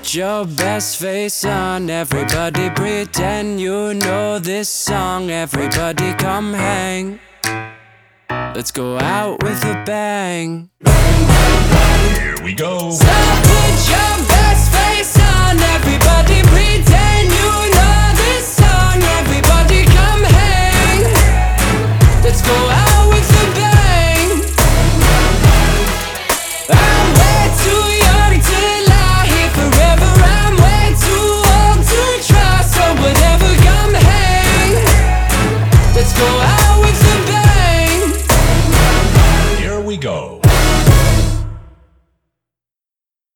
put your best face on. Everybody pretend you know this song. Everybody come hang. Let's go out with a bang. Here we go. So put your best face on. Everybody pretend